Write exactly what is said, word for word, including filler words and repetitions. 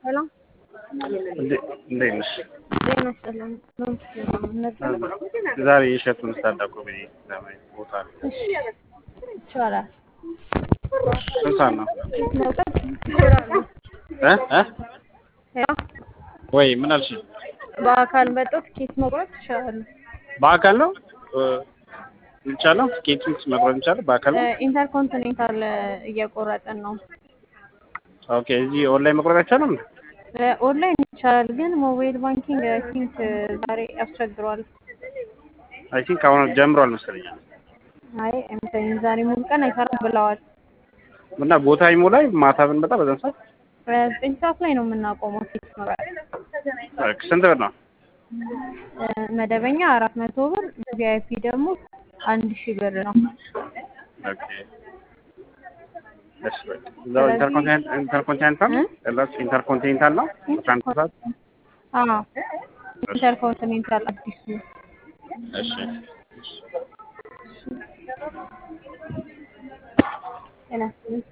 ሰላም እንዴት ነሽ? ጤና ይስጥልኝ። ነበር ዛሬ እሸቱን ስታዳቁ ብዬ ለማየት ቦታ አለ። ይቻላል ስንት ሰዓት ነው? መውጣት ይችላሉ። እ እ ያው ወይ ምን አልሽ? በአካል መጥቶ ትኬት መቁረጥ ይችላሉ። በአካል ነው ይቻላል። ትኬት መቁረጥ ይቻላል በአካል ነው። ኢንተርኮንቲኔንታል እየቆረጥን ነው። ኦኬ እዚህ ኦንላይን መቁረጥ አይቻልም? ኦንላይን ይቻላል፣ ግን ሞባይል ባንኪንግ አይ ቲንክ ዛሬ ያስቸግሯል። አይ ቲንክ አሁን ጀምሯል መሰለኝ። አይ እንትን ዛሬ ሙሉ ቀን አይሰራም ብለዋል። እና ቦታ ይሞላል ማታ ብንመጣ በዛን ሰዓት ዘጠኝ ሰዓት ላይ ነው የምናቆመው ቲኬት መቁረጥ። ስንት ብር ነው? መደበኛ አራት መቶ ብር፣ ቪአይፒ ደግሞ አንድ ሺህ ብር ነው። ኦኬ እሺ በቃ እዛው ኢንተርኮንቲኔንታል ኢንተርኮንቲኔንታል እላስ ኢንተርኮንቲኔንታል ነው አስራ አንድ ሰዓት። አዎ ኢንተርኮንቲኔንታል አዲሱ። እሺ ጤና